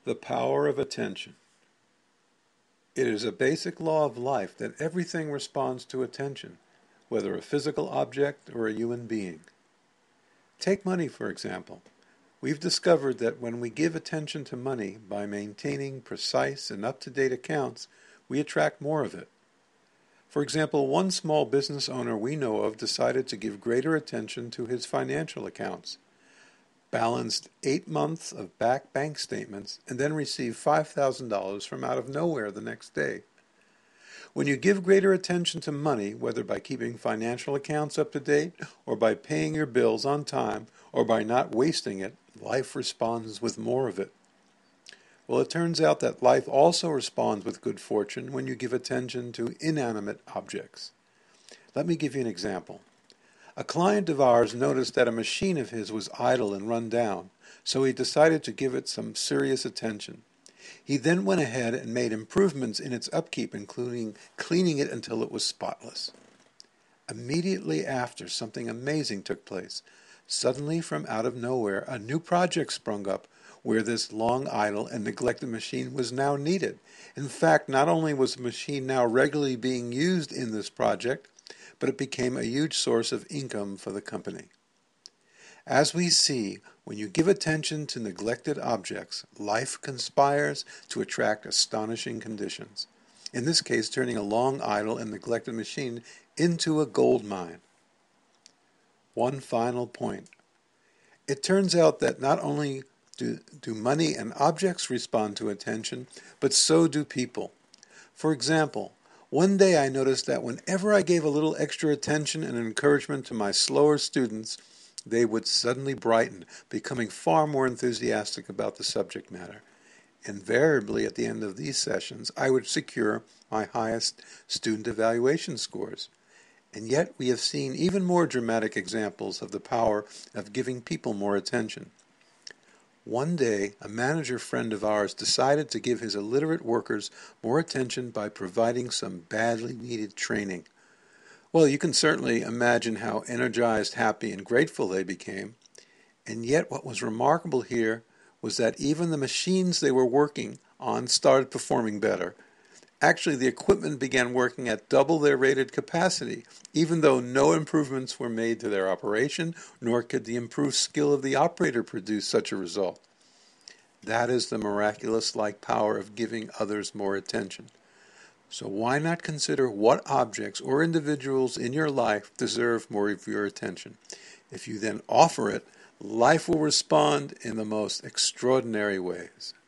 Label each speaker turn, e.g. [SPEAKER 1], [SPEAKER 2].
[SPEAKER 1] The power of attention. It is a basic law of life that everything responds to attention, whether a physical object or a human being. Take money, for example. We've discovered that when we give attention to money by maintaining precise and up-to-date accounts, we attract more of it. For example, one small business owner we know of decided to give greater attention to his financial accounts, balanced 8 months of back bank statements, and then received $5,000 from out of nowhere the next day. When you give greater attention to money, whether by keeping financial accounts up to date, or by paying your bills on time, or by not wasting it, life responds with more of it. Well, it turns out that life also responds with good fortune when you give attention to inanimate objects. Let me give you an example. A client of ours noticed that a machine of his was idle and run down, so he decided to give it some serious attention. He then went ahead and made improvements in its upkeep, including cleaning it until it was spotless. Immediately after, something amazing took place. Suddenly, from out of nowhere, a new project sprung up where this long idle and neglected machine was now needed. In fact, not only was the machine now regularly being used in this project, but it became a huge source of income for the company. As we see, when you give attention to neglected objects, life conspires to attract astonishing conditions. In this case, turning a long idle and neglected machine into a gold mine. One final point. It turns out that not only do money and objects respond to attention, but so do people. For example, one day I noticed that whenever I gave a little extra attention and encouragement to my slower students, they would suddenly brighten, becoming far more enthusiastic about the subject matter. Invariably, at the end of these sessions, I would secure my highest student evaluation scores. And yet we have seen even more dramatic examples of the power of giving people more attention. One day, a manager friend of ours decided to give his illiterate workers more attention by providing some badly needed training. Well, you can certainly imagine how energized, happy, and grateful they became. And yet what was remarkable here was that even the machines they were working on started performing better. Actually, the equipment began working at double their rated capacity, even though no improvements were made to their operation, nor could the improved skill of the operator produce such a result. That is the miraculous-like power of giving others more attention. So why not consider what objects or individuals in your life deserve more of your attention? If you then offer it, life will respond in the most extraordinary ways.